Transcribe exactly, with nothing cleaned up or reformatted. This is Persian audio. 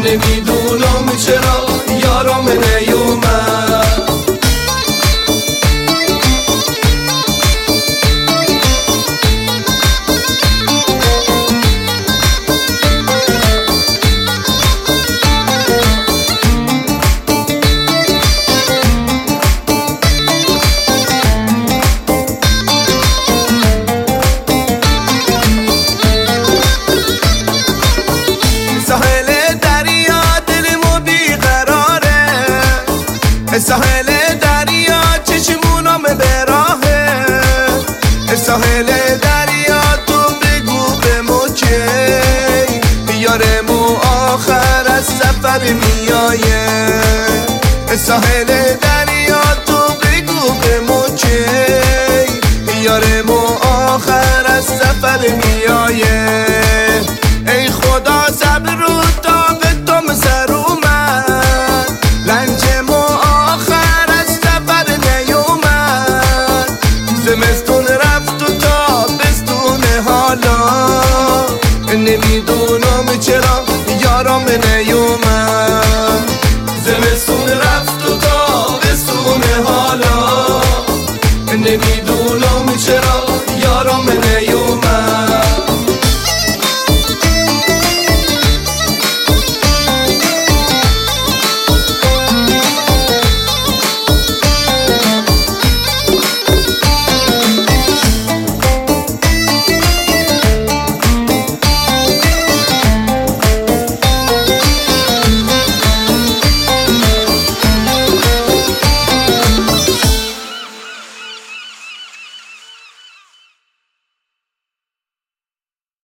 نمیدونم چرا یارم نیومد. ساحل دریا چشمونم به راهه، ساحل دریا تو بگو به مو کی یارمو آخر از سفر میایه. ساحل دریا تو بگو به مو کی یارمو آخر از سفر میایه. ای خدا صبر رو طاقت تو سر اومد، لنجمو زمستون رفت و تابستون حالا نمیدونم چرا یارم نیومد.